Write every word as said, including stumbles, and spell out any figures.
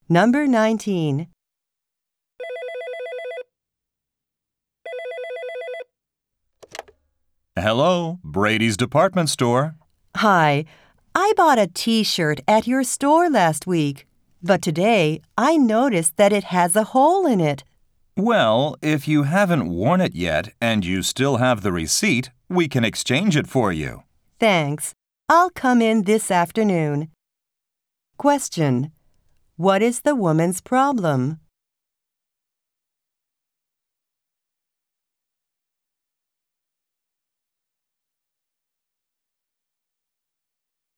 Number nineteen. Hello, Brady's Department Store. Hi, I bought a t-shirt at your store last week, but today I noticed that it has a hole in it. Well, if you haven't worn it yet and you still have the receipt, we can exchange it for you. Thanks. I'll come in this afternoon. Question: What is the woman's problem?